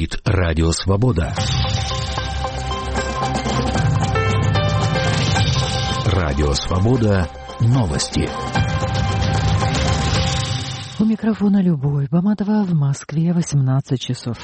Говорит Радио Свобода. Радио Свобода. Новости. У микрофона Любовь Баматова, в Москве 18 часов.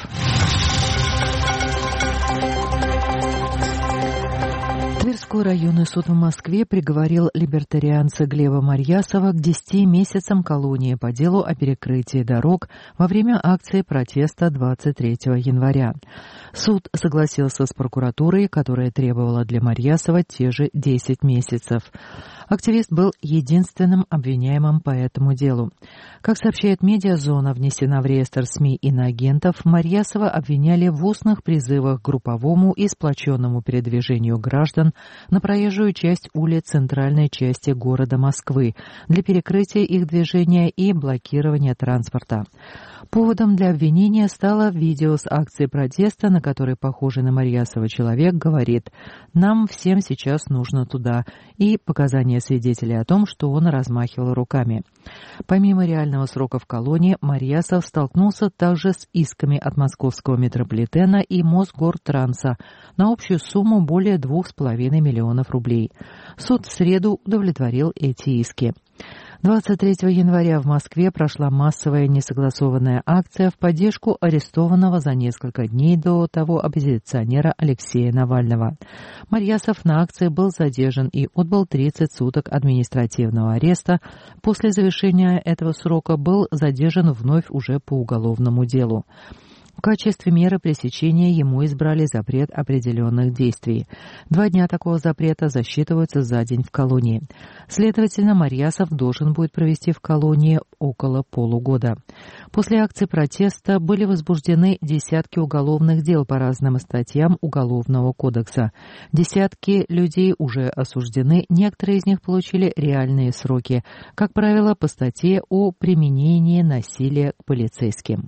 Тверской районный суд в Москве приговорил либертарианца Глеба Марьясова к 10 месяцам колонии по делу о перекрытии дорог во время акции протеста 23 января. Суд согласился с прокуратурой, которая требовала для Марьясова те же 10 месяцев. Активист был единственным обвиняемым по этому делу. Как сообщает «Медиазона», внесена в реестр СМИ иноагентов, Марьясова обвиняли в устных призывах к групповому и сплоченному передвижению граждан на проезжую часть улиц центральной части города Москвы для перекрытия их движения и блокирования транспорта. Поводом для обвинения стало видео с акции протеста, на которой похожий на Марьясова человек говорит «Нам всем сейчас нужно туда», и показания свидетелей о том, что он размахивал руками. Помимо реального срока в колонии, Марьясов столкнулся также с исками от московского метрополитена и Мосгортранса на общую сумму более 2,5 миллионов рублей. Суд в среду удовлетворил эти иски. 23 января в Москве прошла массовая несогласованная акция в поддержку арестованного за несколько дней до того оппозиционера Алексея Навального. Марьясов на акции был задержан и отбыл 30 суток административного ареста. После завершения этого срока был задержан вновь уже по уголовному делу. В качестве меры пресечения ему избрали запрет определенных действий. 2 дня такого запрета засчитываются за день в колонии. Следовательно, Марьясов должен будет провести в колонии около полугода. После акции протеста были возбуждены десятки уголовных дел по разным статьям Уголовного кодекса. Десятки людей уже осуждены, некоторые из них получили реальные сроки, как правило, по статье о применении насилия к полицейским.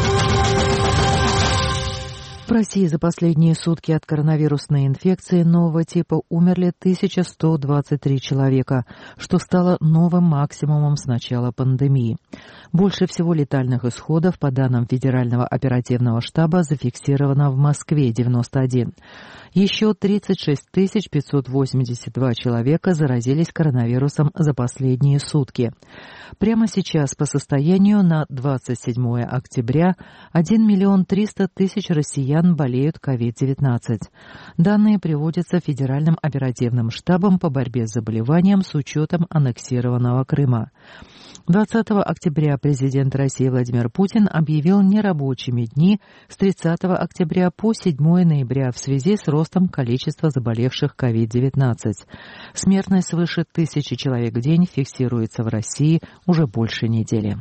В России за последние сутки от коронавирусной инфекции нового типа умерли 1123 человека, что стало новым максимумом с начала пандемии. Больше всего летальных исходов, по данным Федерального оперативного штаба, зафиксировано в Москве – 91. Еще 36 582 человека заразились коронавирусом за последние сутки. Прямо сейчас, по состоянию на 27 октября, 1 300 000 россиян болеют COVID-19. Данные приводятся Федеральным оперативным штабом по борьбе с заболеванием с учетом аннексированного Крыма. 20 октября президент России Владимир Путин объявил нерабочими дни с 30 октября по 7 ноября в связи с ростом количества заболевших COVID-19. Смертность свыше 1000 человек в день фиксируется в России уже больше недели.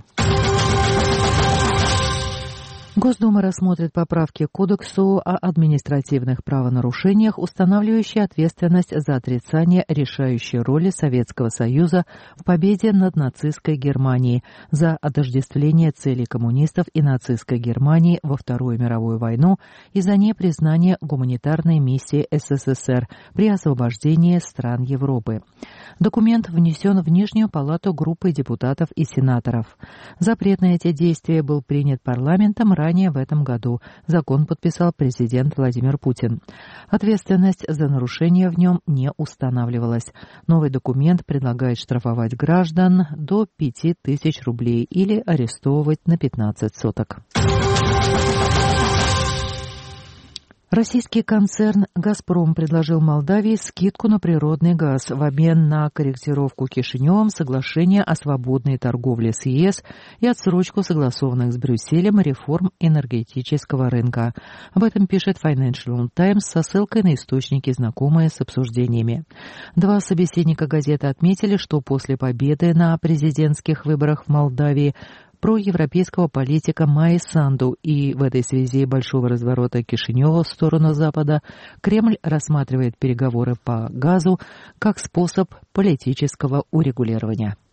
Госдума рассмотрит поправки к Кодексу о административных правонарушениях, устанавливающие ответственность за отрицание решающей роли Советского Союза в победе над нацистской Германией, за отождествление целей коммунистов и нацистской Германии во Вторую мировую войну и за непризнание гуманитарной миссии СССР при освобождении стран Европы. Документ внесен в Нижнюю палату группы депутатов и сенаторов. Запрет на эти действия был принят парламентом ранее в этом году. Закон подписал президент Владимир Путин. Ответственность за нарушение в нем не устанавливалась. Новый документ предлагает штрафовать граждан до 5000 рублей или арестовывать на 15 суток. Российский концерн «Газпром» предложил Молдавии скидку на природный газ в обмен на корректировку Кишиневым соглашения о свободной торговле с ЕС и отсрочку согласованных с Брюсселем реформ энергетического рынка. Об этом пишет Financial Times со ссылкой на источники, знакомые с обсуждениями. 2 собеседника газеты отметили, что после победы на президентских выборах в Молдавии проевропейского политика Майи Санду и в этой связи большого разворота Кишинева в сторону Запада, Кремль рассматривает переговоры по газу как способ политического урегулирования.